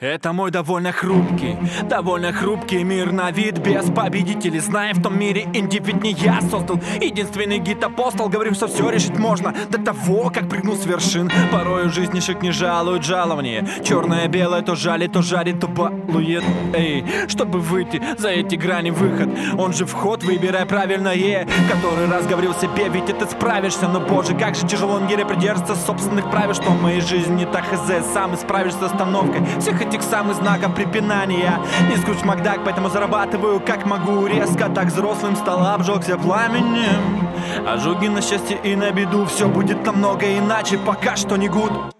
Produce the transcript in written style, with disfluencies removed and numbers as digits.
Это мой довольно хрупкий мир на вид без победителей. Зная в том мире инди, ведь не я создал единственный гид-апостол. Говорим, что все решить можно до того, как прыгнул с вершин. Порою жизнишек не жалуют жалование. Черное-белое то жалит, то жарит, то балует. Эй, чтобы выйти за эти грани выход, он же вход, выбирай правильное. Который раз говорил себе, ведь ты справишься. Но боже, как же тяжело не придерживаться собственных правил. Что в моей жизни не так хз, сам справишься с остановкой всех этих самых знаков препинания. Не Скрудж Макдак, поэтому зарабатываю как могу. Резко так взрослым стал, обжегся пламенем. Ожоги на счастье и на беду. Все будет намного иначе, пока что не гуд.